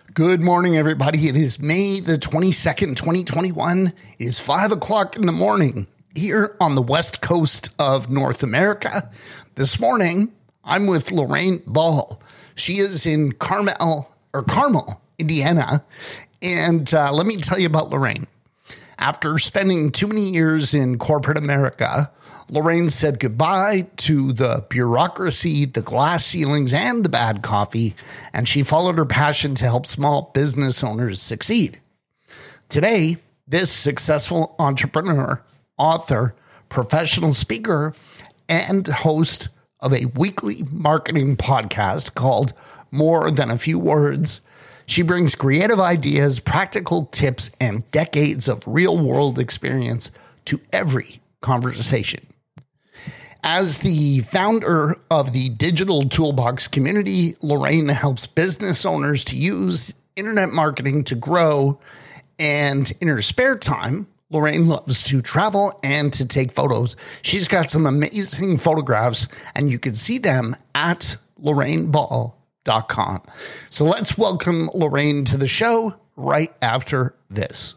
Good morning, everybody. It is May the 22nd, 2021. It is 5 o'clock in the morning here on the west coast of North America. This morning, I'm with Lorraine Ball. She is in Carmel, Indiana. And let me tell you about Lorraine. After spending too many years in corporate America, Lorraine said goodbye to the bureaucracy, the glass ceilings, and the bad coffee, and she followed her passion to help small business owners succeed. Today, this successful entrepreneur, author, professional speaker, and host of a weekly marketing podcast called More Than a Few Words, she brings creative ideas, practical tips, and decades of real-world experience to every conversation. As the founder of the Digital Toolbox community, Lorraine helps business owners to use internet marketing to grow. And in her spare time, Lorraine loves to travel and to take photos. She's got some amazing photographs, and you can see them at LorraineBall.com. So let's welcome Lorraine to the show right after this.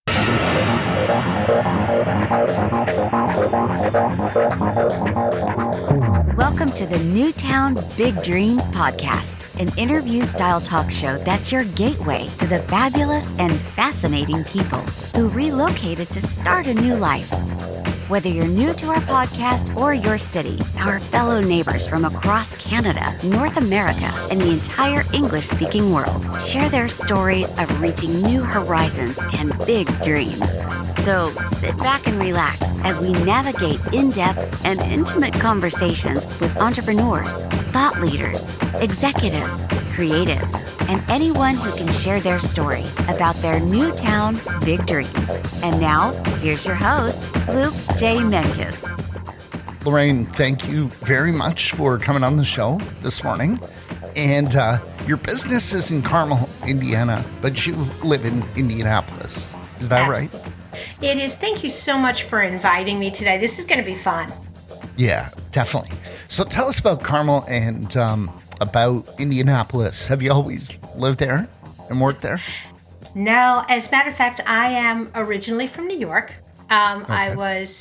Welcome to the Newtown Big Dreams podcast, an interview-style talk show that's your gateway to the fabulous and fascinating people who relocated to start a new life. Whether you're new to our podcast or your city, our fellow neighbors from across Canada, North America, and the entire English-speaking world share their stories of reaching new horizons and big dreams. So sit back and relax as we navigate in-depth and intimate conversations with entrepreneurs, thought leaders, executives, creatives, and anyone who can share their story about their Newtown big dreams. And now, here's your host, Luke J. Menkes. Lorraine, thank you very much for coming on the show this morning. And your business is in Carmel, Indiana, but you live in Indianapolis. Is that right? It is. Thank you so much for inviting me today. This is going to be fun. Yeah, definitely. So tell us about Carmel and about Indianapolis. Have you always lived there and worked there? No, as a matter of fact, I am originally from New York. Okay.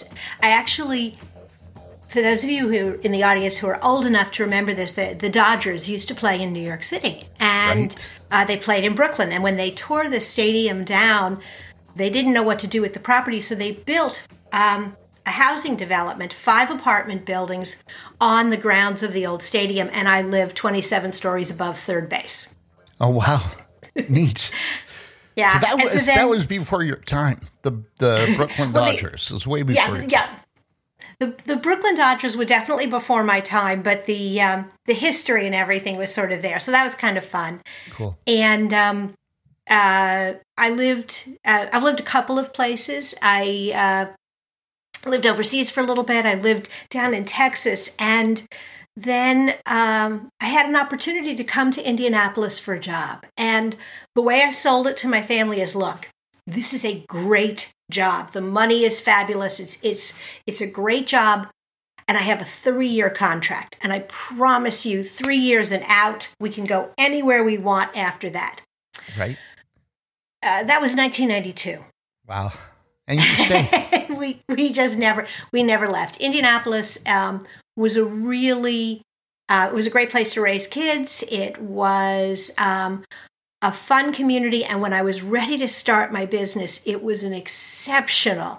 For those of you who in the audience who are old enough to remember this, the Dodgers used to play in New York City, and they played in Brooklyn. And when they tore the stadium down, they didn't know what to do with the property, so they built a housing development, 5 apartment buildings on the grounds of the old stadium, and I live 27 stories above third base. Oh, wow. Neat. Yeah. So that was before your time. The Brooklyn Dodgers was way before your time. Yeah. The Brooklyn Dodgers were definitely before my time, but the history and everything was sort of there. So that was kind of fun. Cool. And I've lived a couple of places. I lived overseas for a little bit. I lived down in Texas, and then I had an opportunity to come to Indianapolis for a job. And the way I sold it to my family is, look, this is a great job. The money is fabulous. It's a great job. And I have a 3-year contract. And I promise you, 3 years and out, we can go anywhere we want after that. Right. That was 1992. Wow. And you stayed. we never left. Indianapolis was a really, it was a great place to raise kids. It was a fun community. And when I was ready to start my business, it was an exceptionally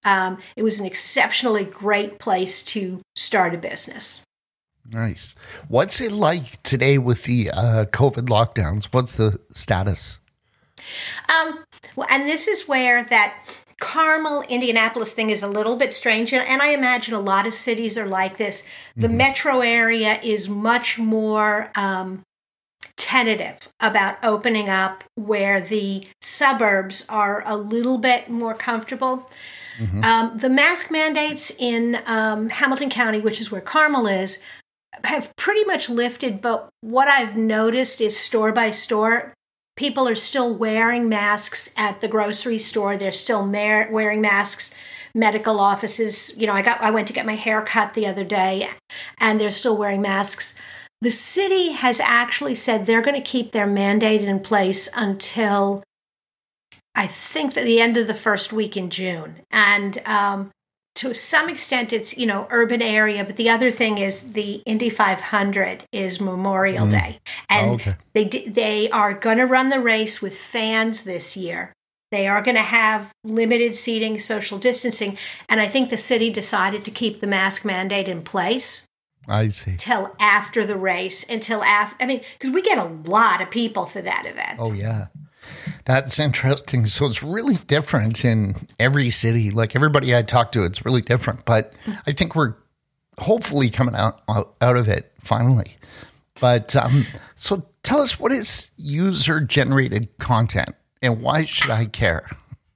great place to start a business. Nice. What's it like today with the COVID lockdowns? What's the status? Well, and this is where that Carmel, Indianapolis thing is a little bit strange. And I imagine a lot of cities are like this. The metro area is much more tentative about opening up, where the suburbs are a little bit more comfortable. The mask mandates in Hamilton County, which is where Carmel is, have pretty much lifted. But what I've noticed is store by store, people are still wearing masks at the grocery store. They're still wearing masks. Medical offices, I went to get my hair cut the other day, and they're still wearing masks. The city has actually said they're going to keep their mandate in place until I think that the end of the first week in June. And to some extent, it's, urban area. But the other thing is the Indy 500 is Memorial Day. And they are going to run the race with fans this year. They are going to have limited seating, social distancing. And I think the city decided to keep the mask mandate in place. I see. Till after the race, because we get a lot of people for that event. Oh, yeah. That's interesting. So it's really different in every city. Like everybody I talk to, it's really different. But I think we're hopefully coming out of it finally. But so tell us, what is user-generated content and why should I care?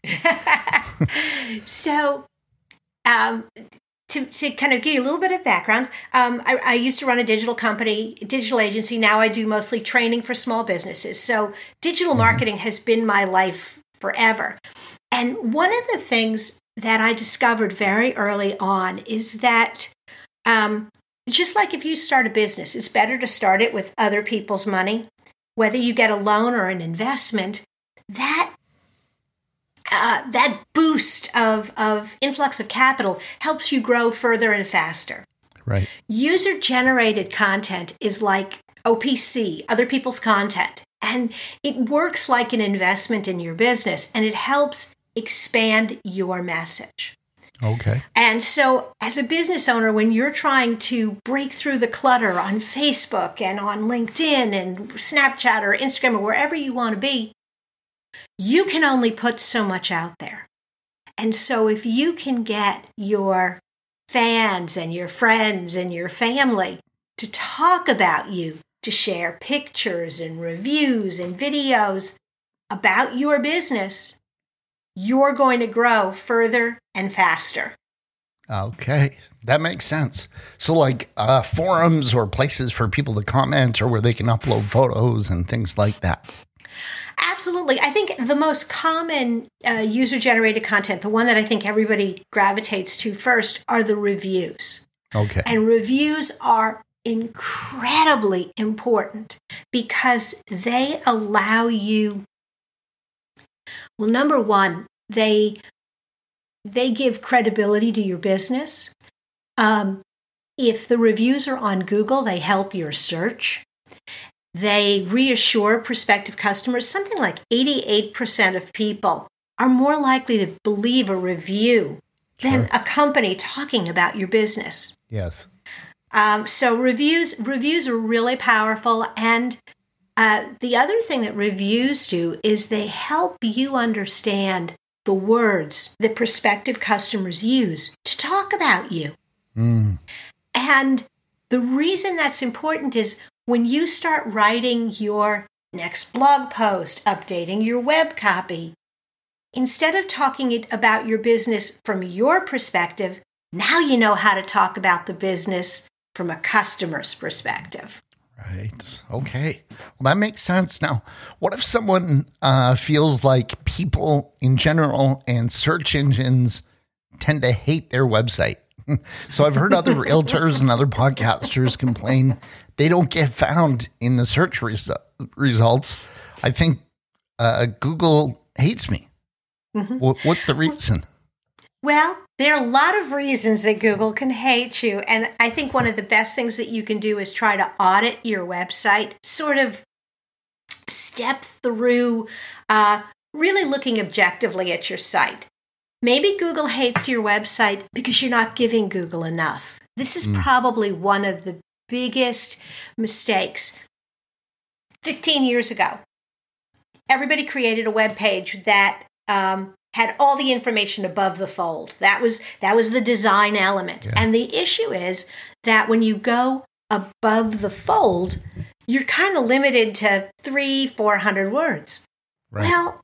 So, to kind of give you a little bit of background, I used to run a digital agency. Now I do mostly training for small businesses. So digital marketing has been my life forever. And one of the things that I discovered very early on is that just like if you start a business, it's better to start it with other people's money. Whether you get a loan or an investment, that boost of influx of capital helps you grow further and faster. Right. User-generated content is like OPC, other people's content, and it works like an investment in your business, and it helps expand your message. Okay. And so as a business owner, when you're trying to break through the clutter on Facebook and on LinkedIn and Snapchat or Instagram or wherever you want to be, you can only put so much out there. And so if you can get your fans and your friends and your family to talk about you, to share pictures and reviews and videos about your business, you're going to grow further and faster. Okay, that makes sense. So like forums or places for people to comment or where they can upload photos and things like that. Absolutely. I think the most common user-generated content, the one that I think everybody gravitates to first, are the reviews. Okay. And reviews are incredibly important because they allow you, well, number one, they give credibility to your business. If the reviews are on Google, they help your search. They reassure prospective customers. Something like 88% of people are more likely to believe a review than a company talking about your business. Yes. So reviews are really powerful. And the other thing that reviews do is they help you understand the words that prospective customers use to talk about you. Mm. And the reason that's important is when you start writing your next blog post, updating your web copy, instead of talking about your business from your perspective, now you know how to talk about the business from a customer's perspective. Right. Okay. Well, that makes sense. Now, what if someone feels like people in general and search engines tend to hate their website? So I've heard other realtors and other podcasters complain they don't get found in the search results. I think Google hates me. Mm-hmm. What's the reason? Well, there are a lot of reasons that Google can hate you. And I think one of the best things that you can do is try to audit your website, sort of step through really looking objectively at your site. Maybe Google hates your website because you're not giving Google enough. This is probably one of the biggest mistakes. 15 years ago, everybody created a web page that had all the information above the fold. That was the design element. Yeah. And the issue is that when you go above the fold, you're kind of limited to 300-400 words. Right. Well,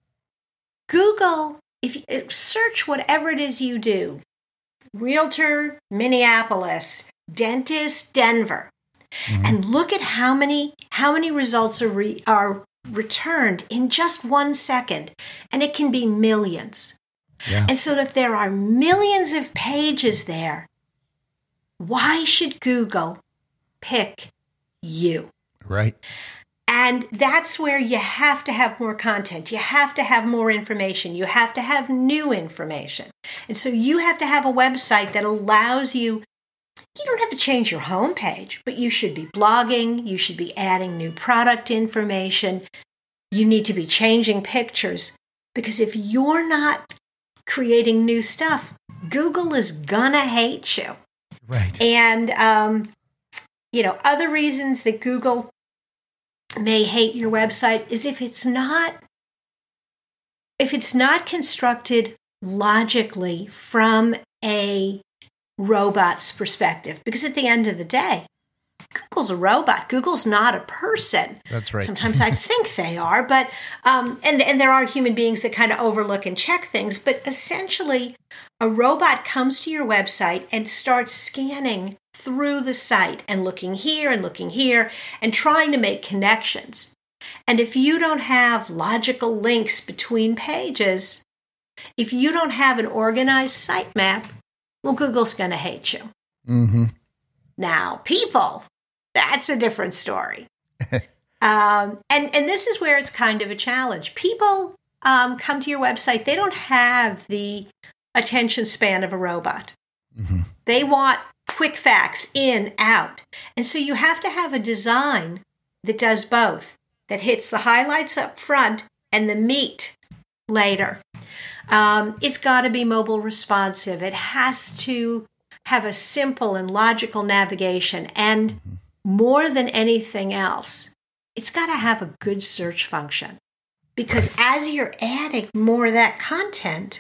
Google, if you search whatever it is you do, realtor, Minneapolis, dentist, Denver, and look at how many results are returned in just 1 second, and it can be millions. Yeah. And so if there are millions of pages there, why should Google pick you. Right. And that's where you have to have more content. You have to have more information. You have to have new information. And so you have to have a website that allows you don't have to change your homepage, but you should be blogging. You should be adding new product information. You need to be changing pictures, because if you're not creating new stuff, Google is gonna hate you. Right. And, other reasons that Google may hate your website is if it's not constructed logically from a robot's perspective. Because at the end of the day, Google's a robot. Google's not a person. That's right. Sometimes I think they are, but and there are human beings that kind of overlook and check things. But essentially, a robot comes to your website and starts scanning through the site and looking here and trying to make connections. And if you don't have logical links between pages, if you don't have an organized sitemap, well, Google's going to hate you. Mm-hmm. Now, people, that's a different story. And this is where it's kind of a challenge. People come to your website. They don't have the attention span of a robot. Mm-hmm. They want quick facts in, out. And so you have to have a design that does both, that hits the highlights up front and the meat later. It's got to be mobile responsive. It has to have a simple and logical navigation. And more than anything else, it's got to have a good search function. Because as you're adding more of that content,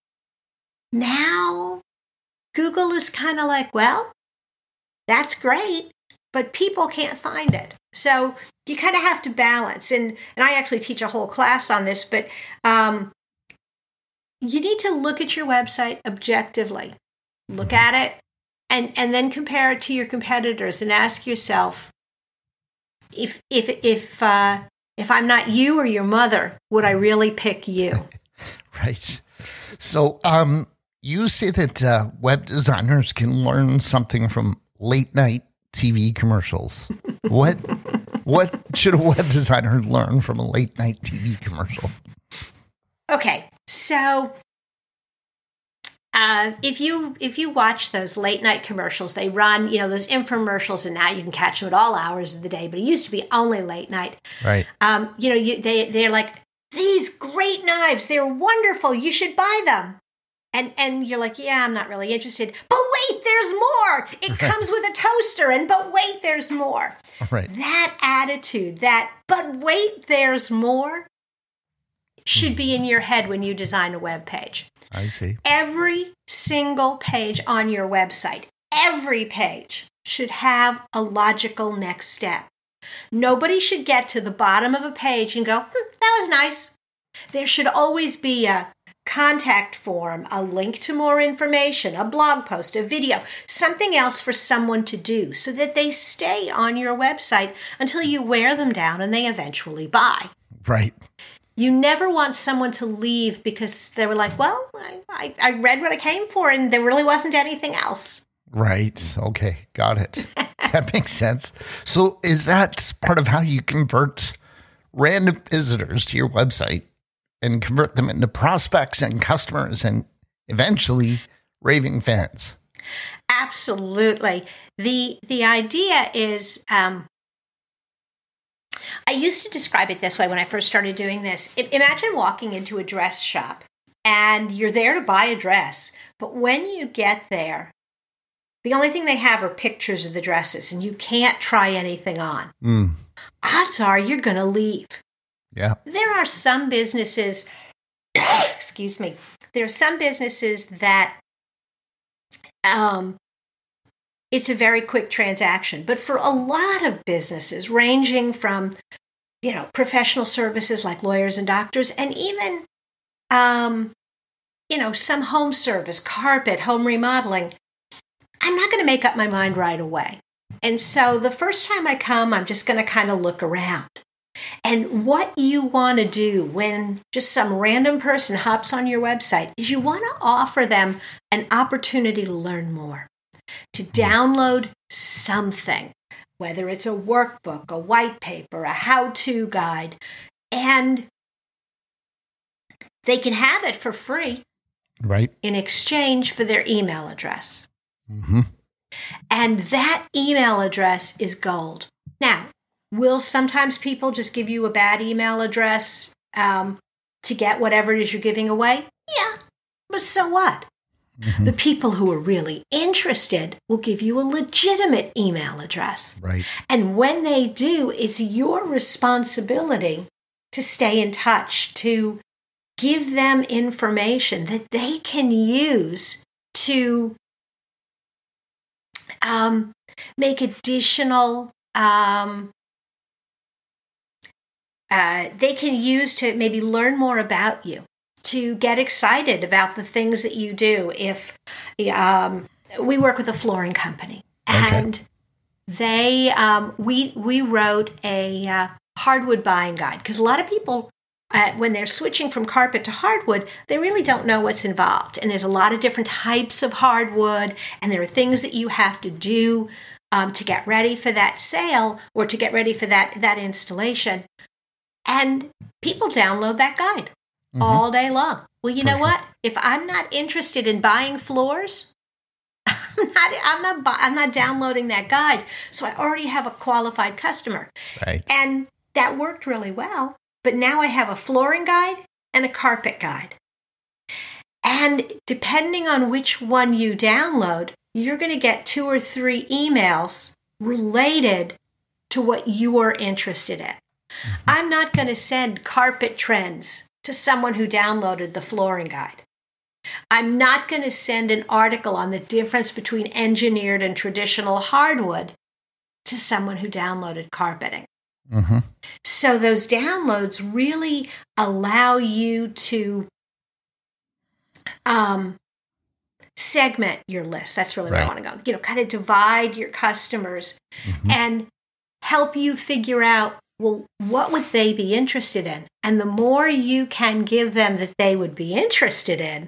now Google is kind of like, well, that's great, but people can't find it. So you kind of have to balance. And I actually teach a whole class on this, but you need to look at your website objectively. Look at it and then compare it to your competitors and ask yourself, if I'm not you or your mother, would I really pick you? Right. So you say that web designers can learn something from late night TV commercials. What should a web designer learn from a late night TV commercial? Okay, so if you watch those late night commercials, they run, those infomercials, and now you can catch them at all hours of the day. But it used to be only late night. Right. They're like, these great knives, they're wonderful. You should buy them. And you're like, yeah, I'm not really interested. But wait, there's more. It comes with a toaster, but wait, there's more. Right. That attitude, but wait, there's more, should be in your head when you design a web page. I see. Every single page on your website, every page should have a logical next step. Nobody should get to the bottom of a page and go, that was nice. There should always be a contact form, a link to more information, a blog post, a video, something else for someone to do so that they stay on your website until you wear them down and they eventually buy. Right. You never want someone to leave because they were like, well, I read what I came for and there really wasn't anything else. Right. Okay. Got it. That makes sense. So is that part of how you convert random visitors to your website and convert them into prospects and customers and eventually raving fans? Absolutely. The idea is, I used to describe it this way when I first started doing this. Imagine walking into a dress shop and you're there to buy a dress. But when you get there, the only thing they have are pictures of the dresses and you can't try anything on. Odds are you're going to leave. Yeah. There are some businesses, excuse me, there are some businesses that it's a very quick transaction. But for a lot of businesses, ranging from, professional services like lawyers and doctors, and even, some home service, carpet, home remodeling, I'm not going to make up my mind right away. And so the first time I come, I'm just going to kind of look around. And what you want to do when just some random person hops on your website is you want to offer them an opportunity to learn more, to download something, whether it's a workbook, a white paper, a how-to guide, and they can have it for free, right, in exchange for their email address. Mm-hmm. And that email address is gold. Now, will sometimes people just give you a bad email address to get whatever it is you're giving away? Yeah, but so what? Mm-hmm. The people who are really interested will give you a legitimate email address. Right. And when they do, it's your responsibility to stay in touch, to give them information that they can use to make additional, they can use to maybe learn more about you, to get excited about the things that you do. If we work with a flooring company, and they we wrote a hardwood buying guide, because a lot of people, when they're switching from carpet to hardwood, they really don't know what's involved. And there's a lot of different types of hardwood, and there are things that you have to do to get ready for that sale or to get ready for that installation. And people download that guide all day long. Well, you know what? If I'm not interested in buying floors, I'm not downloading that guide. So I already have a qualified customer. Right. And that worked really well. But now I have a flooring guide and a carpet guide. And depending on which one you download, you're going to get 2 or 3 emails related to what you are interested in. Mm-hmm. I'm not going to send carpet trends to someone who downloaded the flooring guide. I'm not going to send an article on the difference between engineered and traditional hardwood to someone who downloaded carpeting. Mm-hmm. So those downloads really allow you to segment your list. That's really where I want to go. Kind of divide your customers and help you figure out, well, what would they be interested in? And the more you can give them that they would be interested in,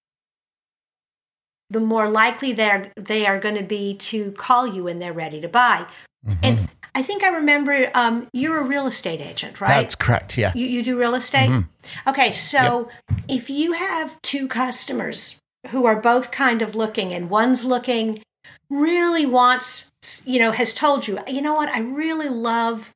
the more likely they are going to be to call you when they're ready to buy. Mm-hmm. And I think I remember you're a real estate agent, right? That's correct, yeah. You do real estate? Mm-hmm. Okay, so if you have 2 customers who are both kind of looking, and one's looking, really wants, has told you, you know what, I really love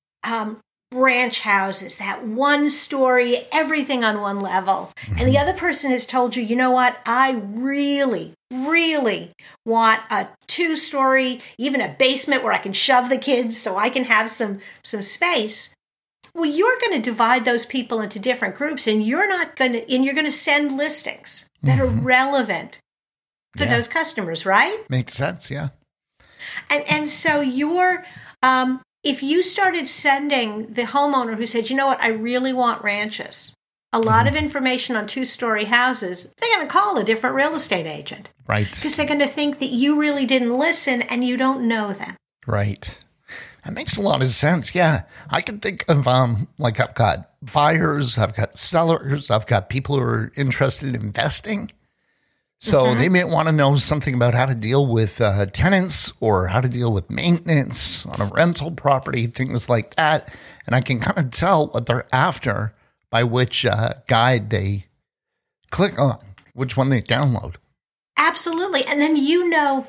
ranch houses, that one story, everything on one level. Mm-hmm. And the other person has told you, you know what, I really, really want a 2-story, even a basement where I can shove the kids so I can have some space. Well, you're going to divide those people into different groups, and you're going to send listings that are relevant for those customers, right? Makes sense, yeah. And so you're, if you started sending the homeowner who said, you know what, I really want ranches, a lot of information on 2-story houses, they're going to call a different real estate agent. Right. Because they're going to think that you really didn't listen and you don't know them. Right. That makes a lot of sense. Yeah. I can think of, I've got buyers, I've got sellers, I've got people who are interested in investing. So they may want to know something about how to deal with tenants or how to deal with maintenance on a rental property, things like that. And I can kind of tell what they're after by which guide they click on, which one they download. Absolutely. And then you know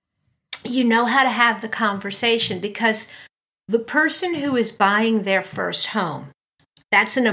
how to have the conversation, because the person who is buying their first home, that is an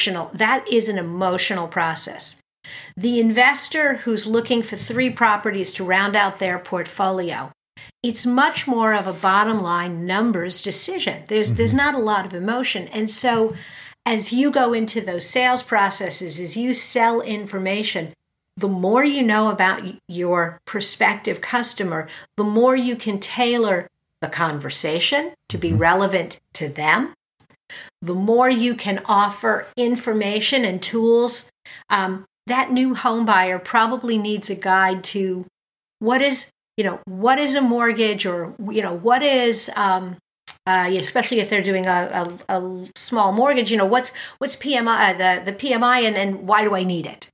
emotional process. The investor who's looking for 3 properties to round out their portfolio, it's much more of a bottom line numbers decision. There's not a lot of emotion. And so as you go into those sales processes, as you sell information, the more you know about your prospective customer, the more you can tailor the conversation to be relevant to them, the more you can offer information and tools. That new home buyer probably needs a guide to what is a mortgage, or, what is, especially if they're doing a small mortgage, what's PMI, the PMI, and why do I need it?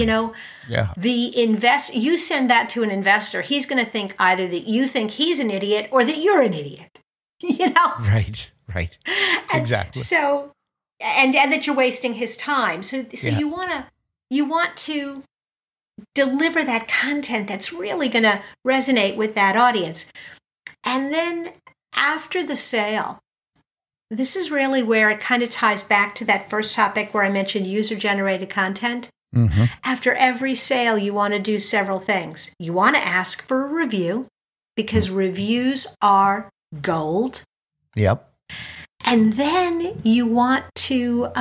You send that to an investor, he's going to think either that you think he's an idiot or that you're an idiot. Right. Exactly. So, and that you're wasting his time. So you want to deliver that content that's really going to resonate with that audience. And then after the sale, this is really where it kind of ties back to that first topic where I mentioned user-generated content. Mm-hmm. After every sale, you want to do several things. You want to ask for a review because reviews are gold. Yep. And then you want to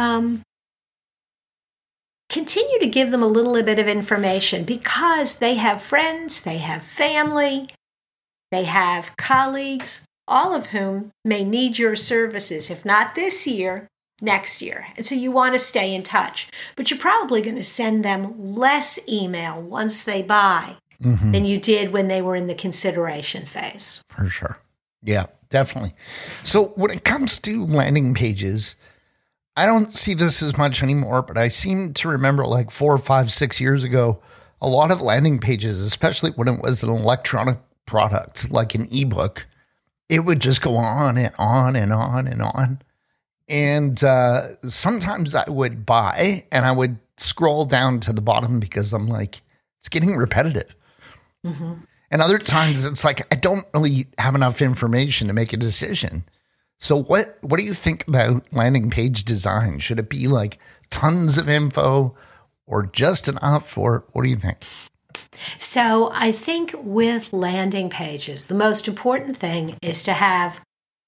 continue to give them a little bit of information because they have friends, they have family, they have colleagues, all of whom may need your services, if not this year, next year. And so you want to stay in touch. But you're probably going to send them less email once they buy than you did when they were in the consideration phase. For sure. Yeah, definitely. So when it comes to landing pages, I don't see this as much anymore, but I seem to remember like 4, 5, 6 years ago, a lot of landing pages, especially when it was an electronic product, like an ebook, it would just go on and on and on and on. And sometimes I would buy and I would scroll down to the bottom because I'm like, it's getting repetitive. Mm-hmm. And other times it's like, I don't really have enough information to make a decision. So what do you think about landing page design? Should it be like tons of info or just enough, or what do you think? So I think with landing pages, the most important thing is to have,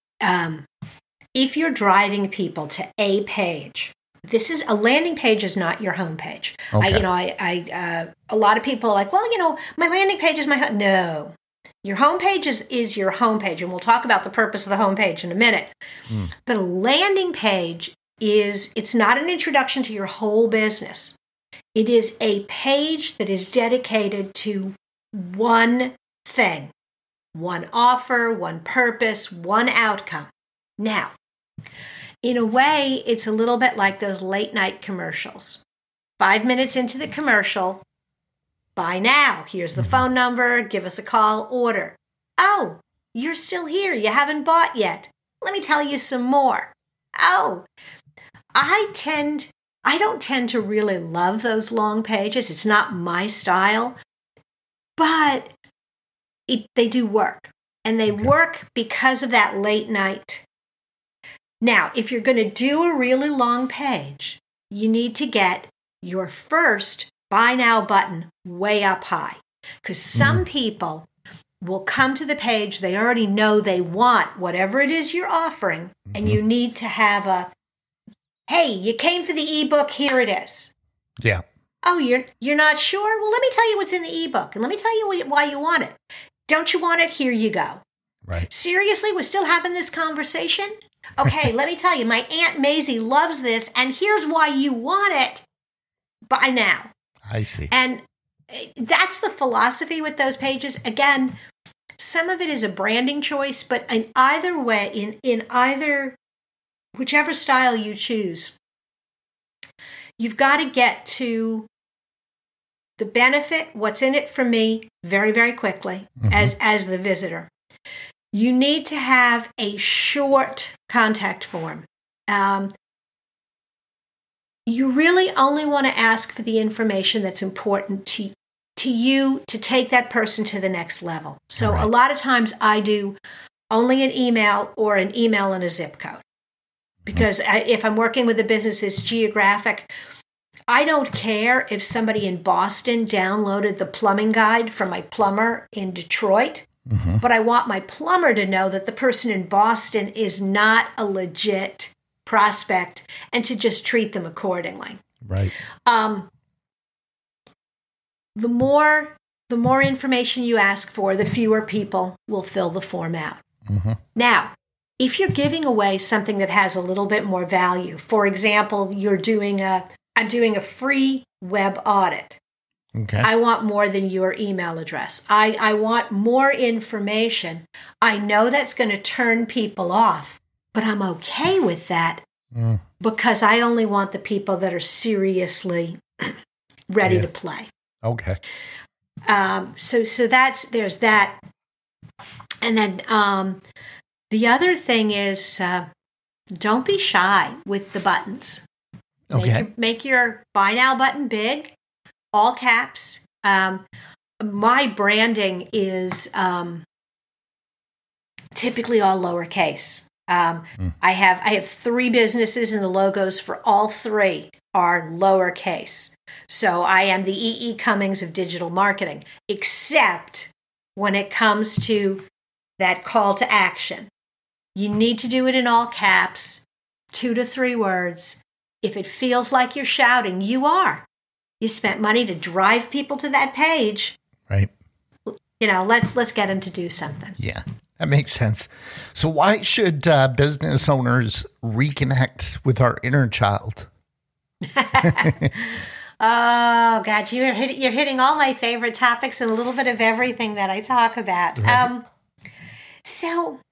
if you're driving people to a page, a landing page is not your home page. Okay. A lot of people are like, well, my landing page is my home. No, your home page is your home page. And we'll talk about the purpose of the home page in a minute. But a landing page it's not an introduction to your whole business. It is a page that is dedicated to one thing, one offer, one purpose, one outcome. Now, in a way, it's a little bit like those late night commercials. 5 minutes into the commercial, buy now. Here's the phone number. Give us a call. Order. Oh, you're still here. You haven't bought yet. Let me tell you some more. Oh, I don't tend to really love those long pages. It's not my style, but they do work. And they work because of that late night. Now, if you're going to do a really long page, you need to get your first buy now button way up high. Because some people will come to the page, they already know they want whatever it is you're offering, and you need to have hey, you came for the ebook, here it is. Yeah. Oh, you're not sure? Well, let me tell you what's in the ebook, and let me tell you why you want it. Don't you want it? Here you go. Right. Seriously, we're still having this conversation? Okay, let me tell you, my Aunt Maisie loves this, and here's why you want it. Buy now. I see. And that's the philosophy with those pages. Again, some of it is a branding choice, but in either way, in either, whichever style you choose, you've got to get to the benefit, what's in it for me, very, very quickly as the visitor. You need to have a short contact form. You really only want to ask for the information that's important to you to take that person to the next level. So a lot of times I do only an email or an email and a zip code. Because if I'm working with a business that's geographic, I don't care if somebody in Boston downloaded the plumbing guide from my plumber in Detroit. But I want my plumber to know that the person in Boston is not a legit prospect and to just treat them accordingly. Right. The more information you ask for, the fewer people will fill the form out. Now, if you're giving away something that has a little bit more value, for example, I'm doing a free web audit. Okay. I want more than your email address. I want more information. I know that's going to turn people off, but I'm okay with that because I only want the people that are seriously ready to play. Okay. So there's that. And then The other thing is don't be shy with the buttons. Okay. Make your buy now button big, all caps. My branding is typically all lowercase. I have 3 businesses, and the logos for all 3 are lowercase. So I am the E.E. Cummings of digital marketing, except when it comes to that call to action. You need to do it in all caps, 2 to 3 words. If it feels like you're shouting, you are. You spent money to drive people to that page. Right. Let's get them to do something. Yeah, that makes sense. So why should business owners reconnect with our inner child? Oh, God, you're hitting all my favorite topics and a little bit of everything that I talk about. Right. So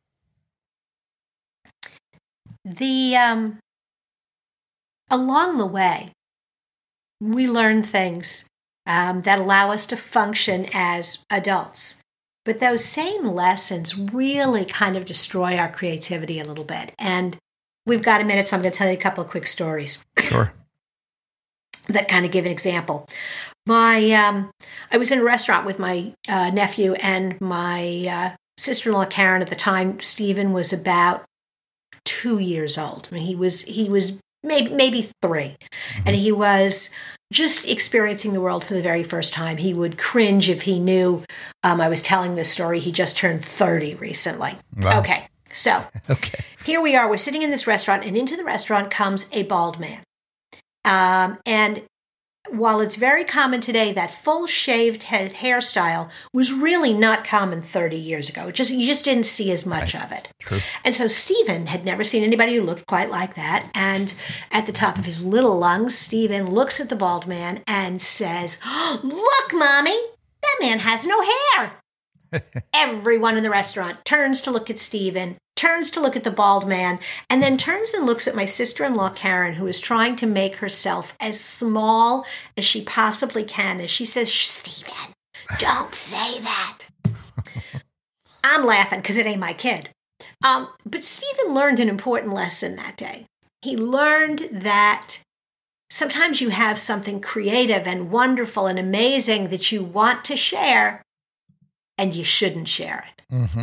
along the way, we learn things that allow us to function as adults. But those same lessons really kind of destroy our creativity a little bit. And we've got a minute, so I'm going to tell you a couple of quick stories. Sure. That kind of give an example. I was in a restaurant with my nephew and my sister-in-law Karen. At the time, Stephen was about 2 years old. I mean, he was maybe 3, and he was just experiencing the world for the very first time. He would cringe if he knew I was telling this story. He just turned 30 recently. Wow. Okay, so here we are. We're sitting in this restaurant, and into the restaurant comes a bald man. And while it's very common today, that full shaved head hairstyle was really not common 30 years ago. You just didn't see as much of it. True. And so Stephen had never seen anybody who looked quite like that. And at the top of his little lungs, Stephen looks at the bald man and says, "Oh, look, Mommy, that man has no hair." Everyone in the restaurant turns to look at Stephen, turns to look at the bald man, and then turns and looks at my sister-in-law, Karen, who is trying to make herself as small as she possibly can as she says, "Stephen, don't say that." I'm laughing because it ain't my kid. But Stephen learned an important lesson that day. He learned that sometimes you have something creative and wonderful and amazing that you want to share, and you shouldn't share it. Mm-hmm.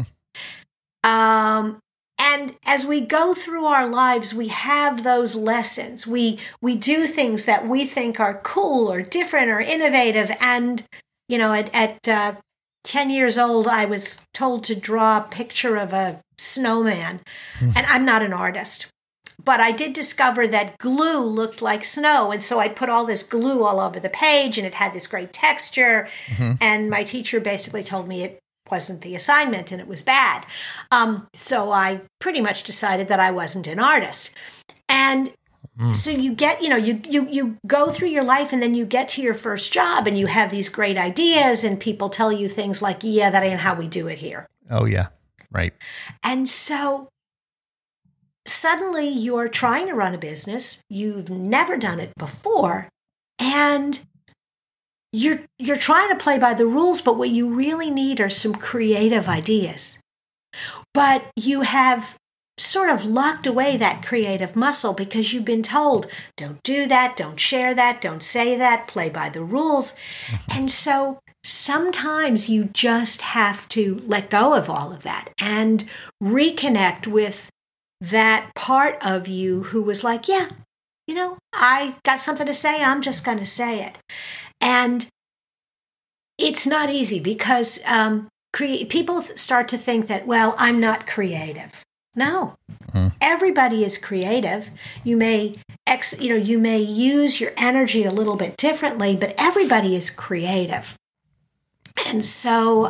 And as we go through our lives, we have those lessons. We do things that we think are cool or different or innovative. And, at 10 years old, I was told to draw a picture of a snowman. And I'm not an artist. But I did discover that glue looked like snow. And so I put all this glue all over the page, and it had this great texture. Mm-hmm. And my teacher basically told me it wasn't the assignment and it was bad. So I pretty much decided that I wasn't an artist. And so you get, you go through your life, and then you get to your first job, and you have these great ideas, and people tell you things like, "Yeah, that ain't how we do it here." Oh, yeah. Right. And so suddenly you're trying to run a business. You've never done it before. And you're trying to play by the rules, but what you really need are some creative ideas. But you have sort of locked away that creative muscle because you've been told, don't do that, don't share that, don't say that, play by the rules. And so sometimes you just have to let go of all of that and reconnect with that part of you who was like, yeah, I got something to say, I'm just going to say it. And it's not easy because people start to think that, well, I'm not creative. No, everybody is creative. You may, you may use your energy a little bit differently, but everybody is creative. And so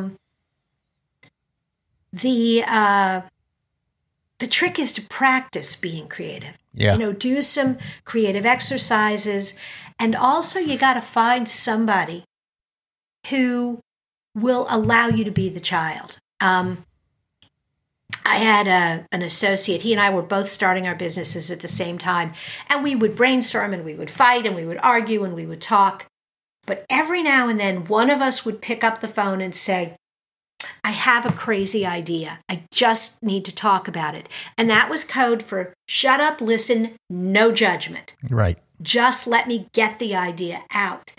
the trick is to practice being creative. Yeah. Do some creative exercises. And also you got to find somebody who will allow you to be the child. I had an associate. He and I were both starting our businesses at the same time. And we would brainstorm, and we would fight, and we would argue, and we would talk. But every now and then, one of us would pick up the phone and say, I have a crazy idea. I just need to talk about it. And that was code for shut up, listen, no judgment. Right. Just let me get the idea out.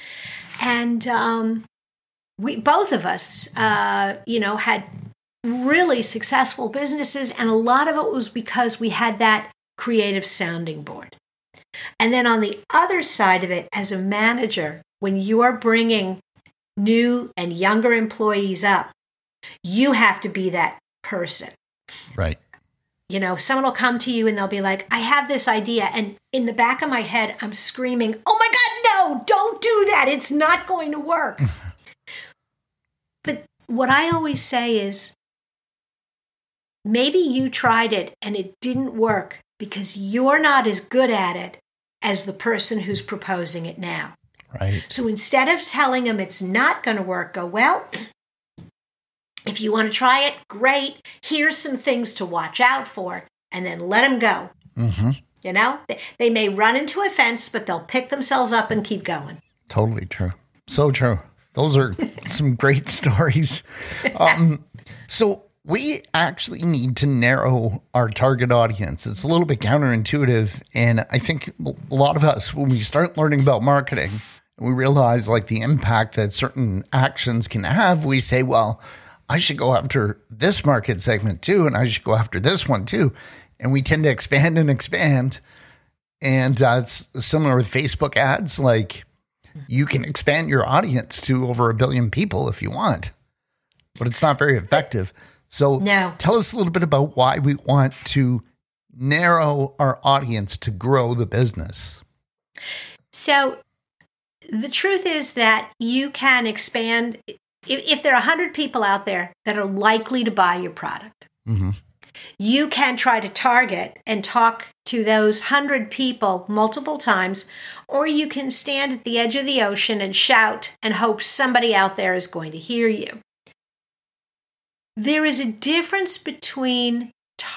And we both of us, had really successful businesses. And a lot of it was because we had that creative sounding board. And then on the other side of it, as a manager, when you are bringing new and younger employees up, you have to be that person. Right. Someone will come to you and they'll be like, I have this idea. And in the back of my head, I'm screaming, oh my God, no, don't do that. It's not going to work. But what I always say is, maybe you tried it and it didn't work because you're not as good at it as the person who's proposing it now. Right. So instead of telling them it's not going to work, go, well, if you want to try it, great. Here's some things to watch out for, and then let them go. Mm-hmm. They may run into a fence, but they'll pick themselves up and keep going. Totally true. So true. Those are some great stories. So we actually need to narrow our target audience. It's a little bit counterintuitive. And I think a lot of us, when we start learning about marketing, we realize like the impact that certain actions can have, we say, well, I should go after this market segment too, and I should go after this one too. And we tend to expand and expand. And it's similar with Facebook ads. Like you can expand your audience to over 1 billion people if you want, but it's not very effective. So Tell us a little bit about why we want to narrow our audience to grow the business. So the truth is that you can expand. If there are 100 people out there that are likely to buy your product, mm-hmm. you can try to target and talk to those 100 people multiple times, or you can stand at the edge of the ocean and shout and hope somebody out there is going to hear you. There is a difference between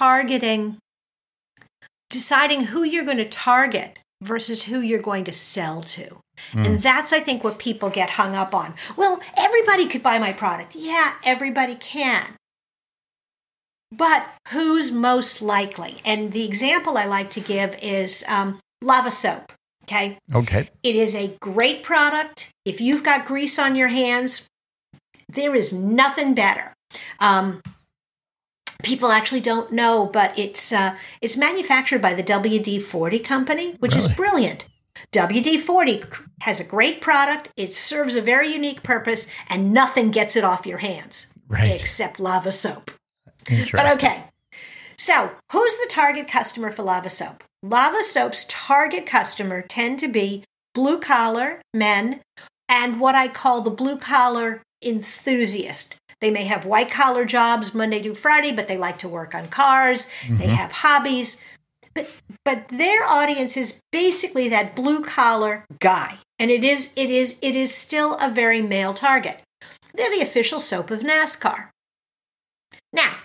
deciding who you're going to target versus who you're going to sell to. And that's, I think, what people get hung up on. Well, everybody could buy my product. Yeah, everybody can. But who's most likely? And the example I like to give is Lava Soap. Okay. It is a great product. If you've got grease on your hands, there is nothing better. People actually don't know, but it's manufactured by the WD-40 company, which is brilliant. WD-40 has a great product. It serves a very unique purpose, and nothing gets it off your hands except Lava Soap. But okay. So who's the target customer for Lava Soap? Lava Soap's target customer tend to be blue-collar men and what I call the blue-collar enthusiast. They may have white-collar jobs Monday through Friday, but they like to work on cars. Mm-hmm. They have hobbies. But their audience is basically that blue-collar guy. And it is still a very male target. They're the official soap of NASCAR. Now,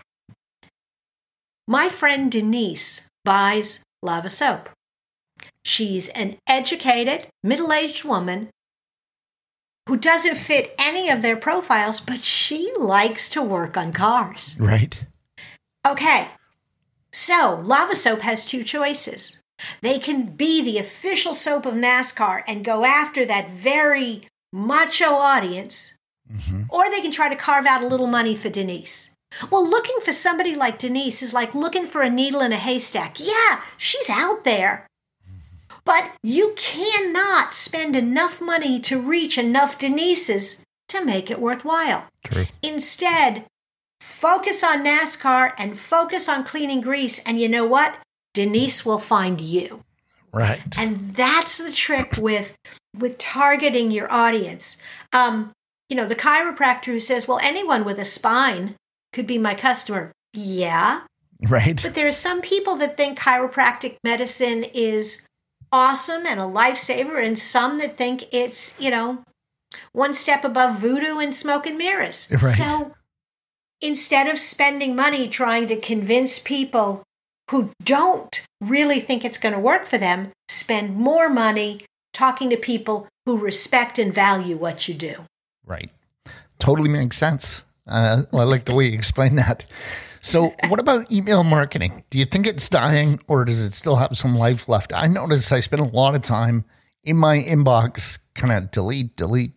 my friend Denise buys Lava Soap. She's an educated, middle-aged woman who doesn't fit any of their profiles, but she likes to work on cars. Right. Okay. So Lava Soap has two choices. They can be the official soap of NASCAR and go after that very macho audience, or they can try to carve out a little money for Denise. Well, looking for somebody like Denise is like looking for a needle in a haystack. Yeah, she's out there. But you cannot spend enough money to reach enough Denises to make it worthwhile. True. Instead, focus on NASCAR and focus on cleaning grease. And you know what? Denise will find you. Right. And that's the trick with targeting your audience. The chiropractor who says, well, anyone with a spine could be my customer. Yeah. Right. But there are some people that think chiropractic medicine is awesome and a lifesaver, and some that think it's, one step above voodoo and smoke and mirrors. Right. So instead of spending money trying to convince people who don't really think it's going to work for them, spend more money talking to people who respect and value what you do. Right. Totally makes sense. I like the way you explain that. So what about email marketing? Do you think it's dying or does it still have some life left? I notice I spend a lot of time in my inbox, kind of delete.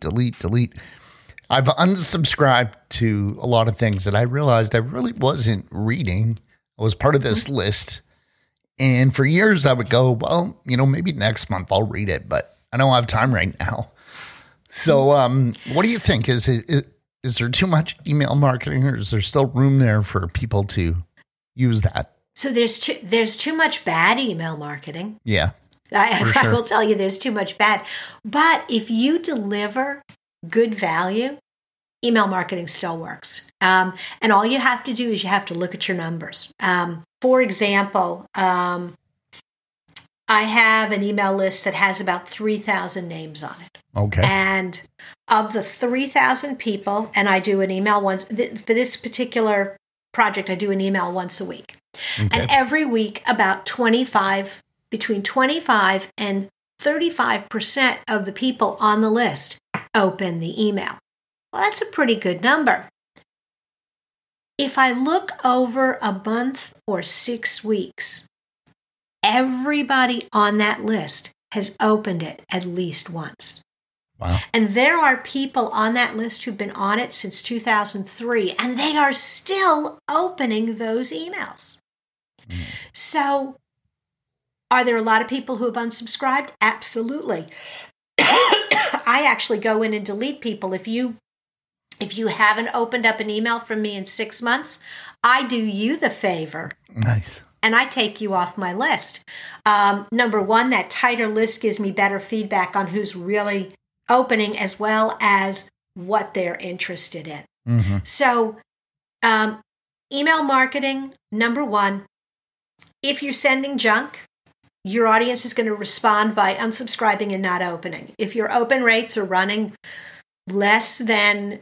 I've unsubscribed to a lot of things that I realized I really wasn't reading. I was part of this list. And for years I would go, well, maybe next month I'll read it, but I don't have time right now. So what do you think? Is there too much email marketing or is there still room there for people to use that? So there's too much bad email marketing. Yeah. I will tell you there's too much bad. But if you deliver good value, email marketing still works. And all you have to do is you have to look at your numbers. For example, I have an email list that has about 3,000 names on it. Okay. And of the 3,000 people, and I do an email once, for this particular project, I do an email once a week. Okay. And every week, between 25 and 35% of the people on the list open the email. Well, that's a pretty good number. If I look over a month or 6 weeks, everybody on that list has opened it at least once. Wow. And there are people on that list who've been on it since 2003, and they are still opening those emails. So, are there a lot of people who have unsubscribed? Absolutely. I actually go in and delete people. If you haven't opened up an email from me in 6 months, I do you the favor. Nice. And I take you off my list. Number one, that tighter list gives me better feedback on who's really opening as well as what they're interested in. Mm-hmm. So email marketing, number one, if you're sending junk, your audience is going to respond by unsubscribing and not opening. If your open rates are running less than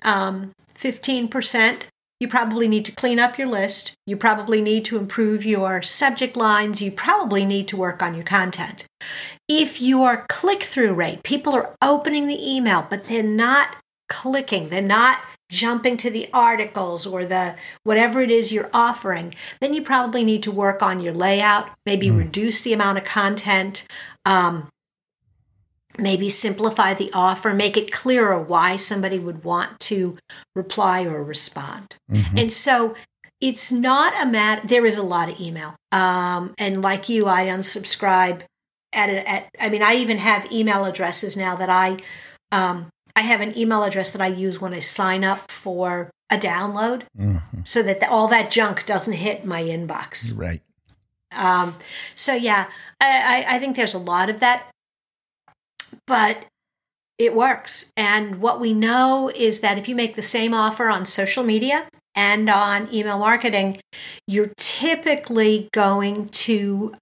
15%, you probably need to clean up your list. You probably need to improve your subject lines. You probably need to work on your content. If your click-through rate, people are opening the email, but they're not clicking, they're not jumping to the articles or the whatever it is you're offering, then you probably need to work on your layout, maybe reduce the amount of content, maybe simplify the offer, make it clearer why somebody would want to reply or respond. Mm-hmm. And so it's not a matter, there is a lot of email. And like you, I unsubscribe I even have email addresses now that I have an email address that I use when I sign up for a download so that all that junk doesn't hit my inbox. Right. So yeah, I think there's a lot of that. But it works. And what we know is that if you make the same offer on social media and on email marketing, you're typically going to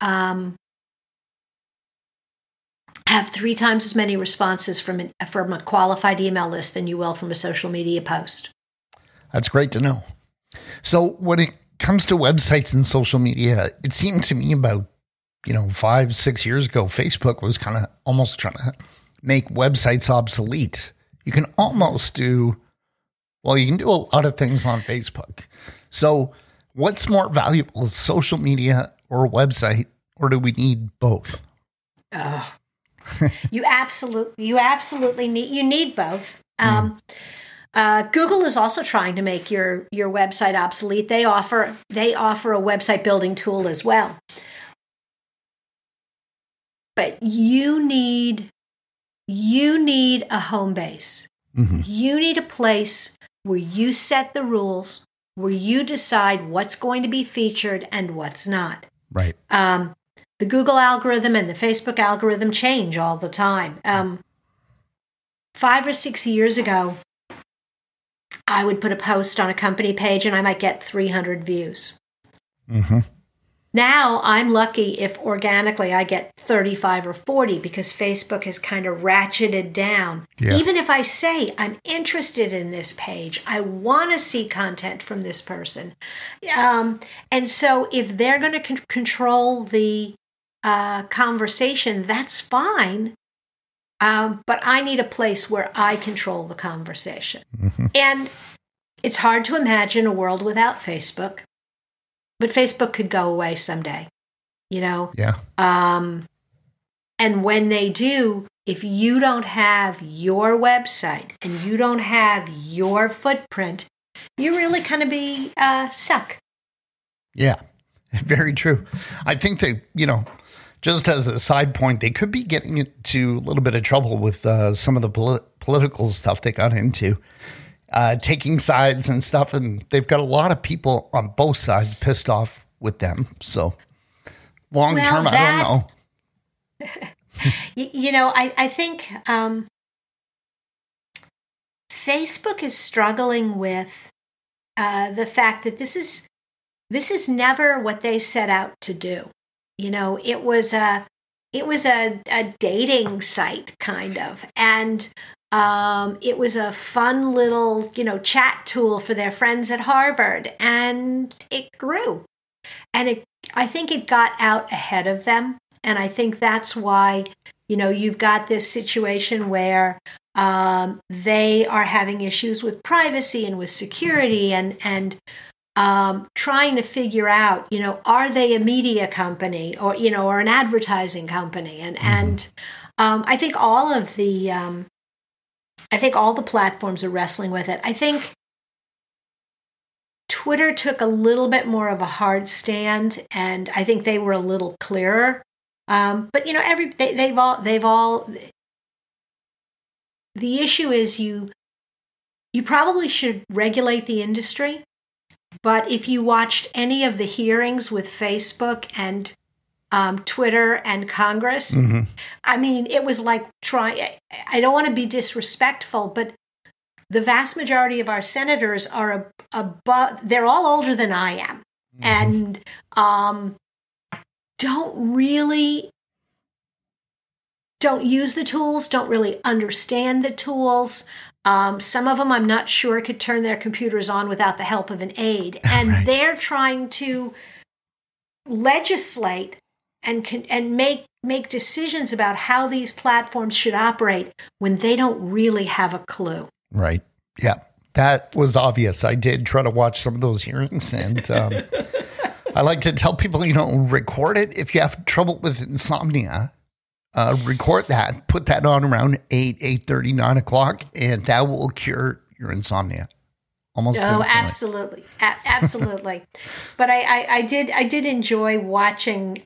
have 3 times as many responses from a qualified email list than you will from a social media post. That's great to know. So when it comes to websites and social media, it seemed to me about 5-6 years ago, Facebook was kind of almost trying to make websites obsolete. You can almost you can do a lot of things on Facebook. So what's more valuable, social media or a website, or do we need both? You absolutely need both. Google is also trying to make your website obsolete. They offer a website building tool as well. But you need a home base. Mm-hmm. You need a place where you set the rules, where you decide what's going to be featured and what's not. Right. The Google algorithm and the Facebook algorithm change all the time. 5 or 6 years ago, I would put a post on a company page and I might get 300 views. Mm-hmm. Now I'm lucky if organically I get 35 or 40 because Facebook has kind of ratcheted down. Yeah. Even if I say I'm interested in this page, I want to see content from this person. And so if they're going to control the conversation, that's fine. But I need a place where I control the conversation. Mm-hmm. And it's hard to imagine a world without Facebook, but Facebook could go away someday, you know? Yeah. And when they do, if you don't have your website and you don't have your footprint, you're really kind of be stuck. Yeah, very true. I think that, just as a side point, they could be getting into a little bit of trouble with some of the political stuff they got into, taking sides and stuff. And they've got a lot of people on both sides pissed off with them. So long term, I don't know. I think Facebook is struggling with the fact that this is never what they set out to do. It was a dating site kind of, and it was a fun little chat tool for their friends at Harvard, and it grew, and I think it got out ahead of them. And I think that's why, you've got this situation where they are having issues with privacy and with security and trying to figure out, are they a media company or an advertising company? And I think all the platforms are wrestling with it. I think Twitter took a little bit more of a hard stand, and I think they were a little clearer. But they've all. The issue is you probably should regulate the industry, but if you watched any of the hearings with Facebook and Twitter and Congress, I mean, it was like I don't want to be disrespectful, but the vast majority of our senators are above. They're all older than I am, and don't use the tools, don't really understand the tools. Some of them, I'm not sure, could turn their computers on without the help of an aide. And right. They're trying to legislate and make decisions about how these platforms should operate when they don't really have a clue. Right. Yeah, that was obvious. I did try to watch some of those hearings, and I like to tell people, record it. If you have trouble with insomnia, record that, put that on around 8:30, 9 o'clock, and that will cure your insomnia. Almost. Oh, instantly. Absolutely. But I did enjoy watching,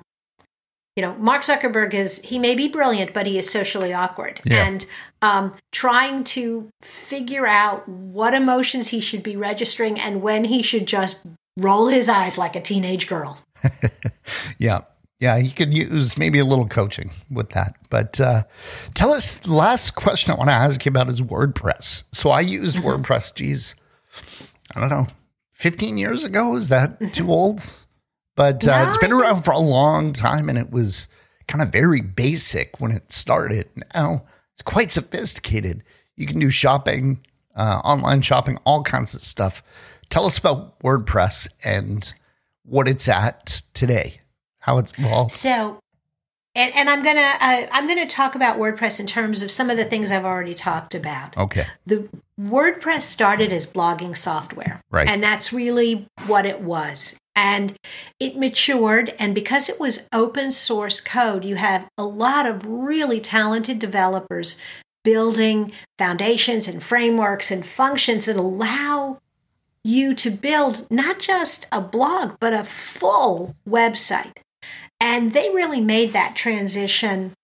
Mark Zuckerberg he may be brilliant, but he is socially awkward. Yeah. And trying to figure out what emotions he should be registering and when he should just roll his eyes like a teenage girl. Yeah. Yeah, he could use maybe a little coaching with that. But tell us, the last question I want to ask you about is WordPress. So I used WordPress, I don't know, 15 years ago. Is that too old? But it's been around for a long time, and it was kind of very basic when it started. Now it's quite sophisticated. You can do shopping, online shopping, all kinds of stuff. Tell us about WordPress and what it's at today, how it's evolved. So, and I'm gonna talk about WordPress in terms of some of the things I've already talked about. Okay. The WordPress started as blogging software, right? And that's really what it was. And it matured, and because it was open source code, you have a lot of really talented developers building foundations and frameworks and functions that allow you to build not just a blog, but a full website. And they really made that transition.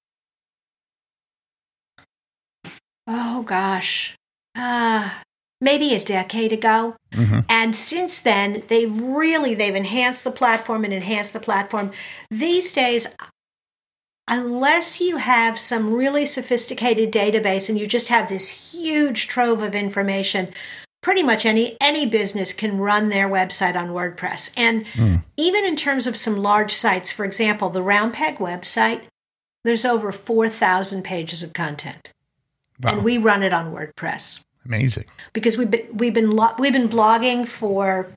Oh gosh, maybe a decade ago. Mm-hmm. And since then, they've enhanced the platform. These days, unless you have some really sophisticated database and you just have this huge trove of information, pretty much any business can run their website on WordPress. And even in terms of some large sites, for example, the Roundpeg website, there's over 4,000 pages of content. Wow. And we run it on WordPress. Amazing. Because we've been blogging for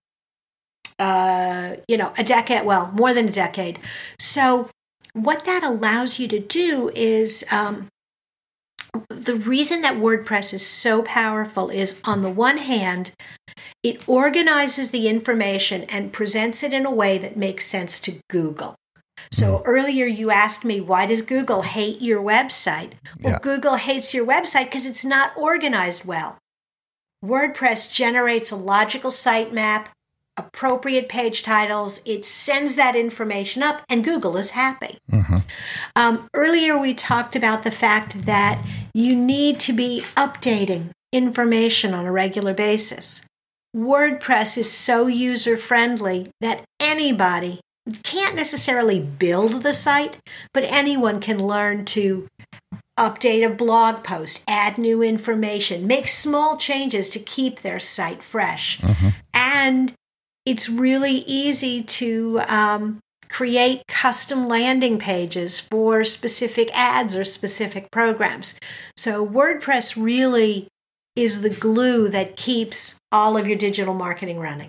a decade, well, more than a decade. So what that allows you to do is the reason that WordPress is so powerful is, on the one hand, it organizes the information and presents it in a way that makes sense to Google. So earlier you asked me, why does Google hate your website? Well, Google hates your website because it's not organized well. WordPress generates a logical sitemap, appropriate page titles. It sends that information up, and Google is happy. Earlier, we talked about the fact that you need to be updating information on a regular basis. WordPress is so user-friendly that anybody can't necessarily build the site, but anyone can learn to update a blog post, add new information, make small changes to keep their site fresh. And it's really easy to create custom landing pages for specific ads or specific programs. So WordPress really is the glue that keeps all of your digital marketing running.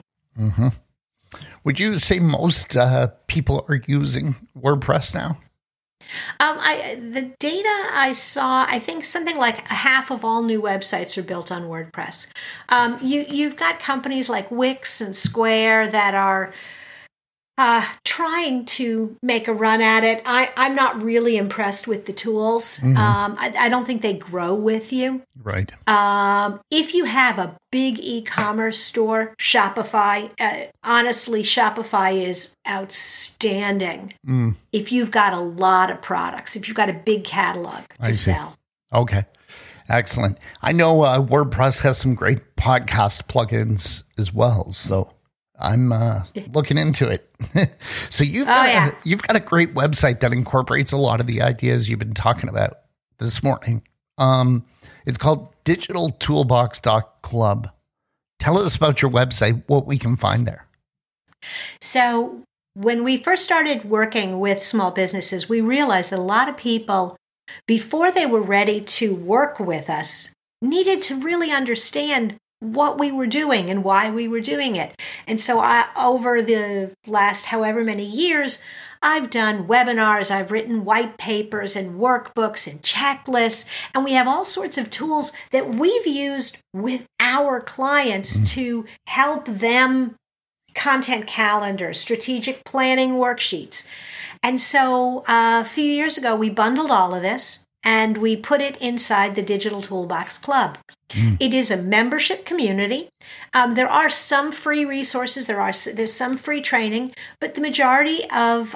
Would you say most people are using WordPress now? The data I saw, I think something like half of all new websites are built on WordPress. You've got companies like Wix and Square that are trying to make a run at it. I'm not really impressed with the tools. I don't think they grow with you. Right. If you have a big e-commerce store, Shopify, honestly, Shopify is outstanding. If you've got a lot of products, if you've got a big catalog to sell. Okay. Excellent. I know WordPress has some great podcast plugins as well. So I'm looking into it. So you've got a great website that incorporates a lot of the ideas you've been talking about this morning. It's called digitaltoolbox.club. Tell us about your website, what we can find there. So when we first started working with small businesses, we realized that a lot of people, before they were ready to work with us, needed to really understand what we were doing and why we were doing it. And so over the last however many years, I've done webinars, I've written white papers and workbooks and checklists, and we have all sorts of tools that we've used with our clients to help them content calendars, strategic planning worksheets. And so a few years ago, we bundled all of this and we put it inside the Digital Toolbox Club. It is a membership community. There are some free resources. There's some free training, but the majority of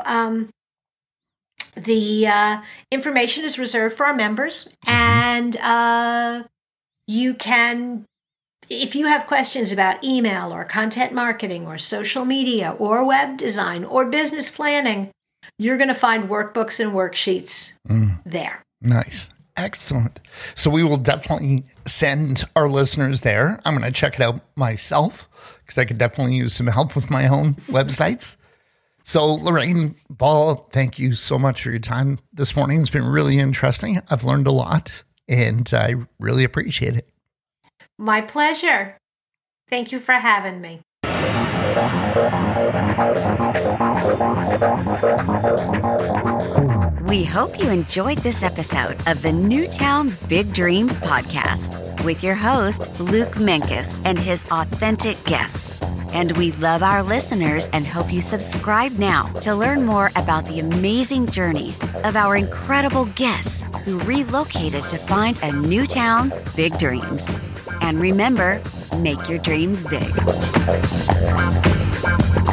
the information is reserved for our members. And you can, if you have questions about email or content marketing or social media or web design or business planning, you're going to find workbooks and worksheets there. Nice. Excellent. So we will definitely send our listeners there. I'm going to check it out myself because I could definitely use some help with my own websites. So Lorraine Ball, thank you so much for your time this morning. It's been really interesting. I've learned a lot and I really appreciate it. My pleasure. Thank you for having me. We hope you enjoyed this episode of the Newtown Big Dreams podcast with your host, Luke Menkes, and his authentic guests. And we love our listeners and hope you subscribe now to learn more about the amazing journeys of our incredible guests who relocated to find a new town, big dreams. And remember, make your dreams big.